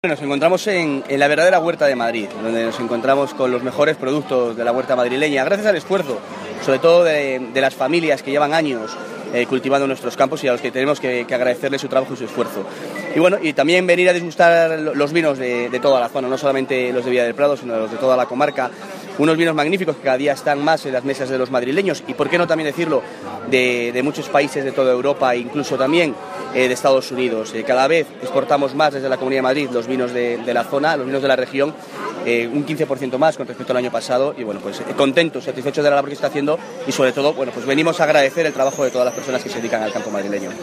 Nos encontramos en la verdadera huerta de Madrid, donde nos encontramos con los mejores productos de la huerta madrileña, gracias al esfuerzo, sobre todo de las familias que llevan años cultivando nuestros campos y a los que tenemos que agradecerles su trabajo y su esfuerzo. Y bueno, y también venir a degustar los vinos de toda la zona, no solamente los de Villa del Prado, sino los de toda la comarca. Unos vinos magníficos que cada día están más en las mesas de los madrileños y, por qué no también decirlo, de muchos países de toda Europa e incluso también de Estados Unidos. Cada vez exportamos más desde la Comunidad de Madrid los vinos de la zona, los vinos de la región, un 15% más con respecto al año pasado y bueno, pues contentos, satisfechos de la labor que está haciendo y sobre todo, bueno, pues venimos a agradecer el trabajo de todas las personas que se dedican al campo madrileño.